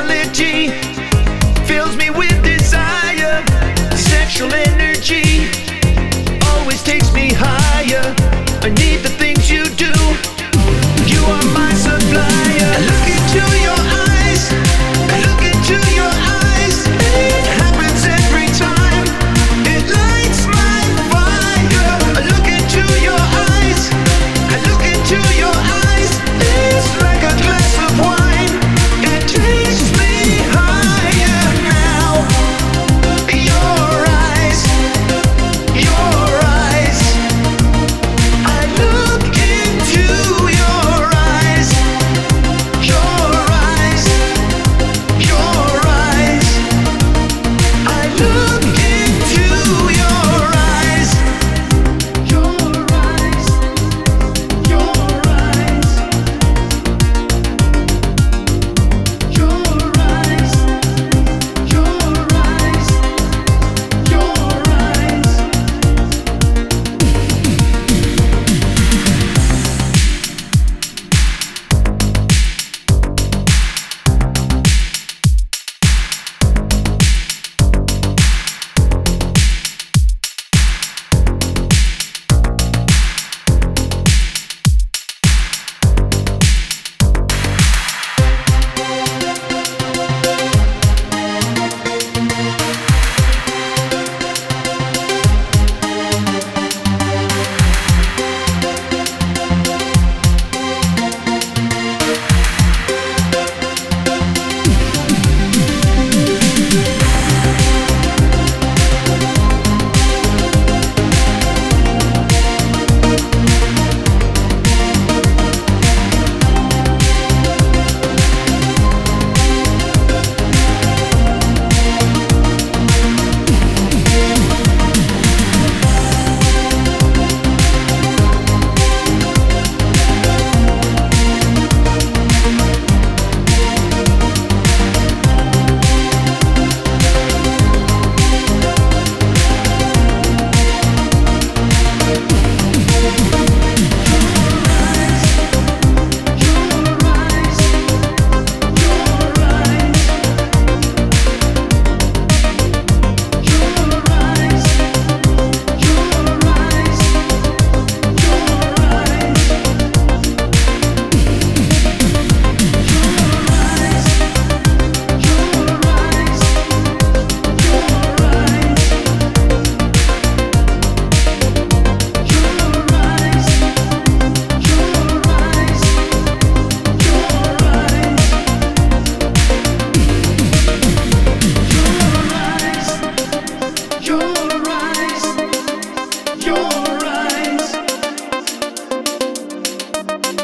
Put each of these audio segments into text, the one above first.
reality fills me with desire. Sexual energy always takes me higher. I need the things you do. You are my supplier. I look into your eyes. I look into your eyes. It happens every time. It lights my fire. I look into your eyes. I look into your eyes. It's like a glass of wine. It takes me higher now. Your eyes. Your eyes. I look into your eyes. Your eyes. Your eyes. I look into your eyes. Your eyes. Your eyes. Your eyes. Your eyes.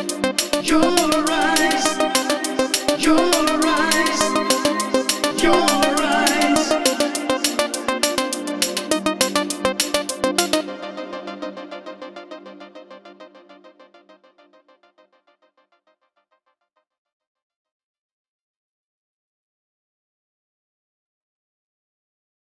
Your eyes, your eyes, your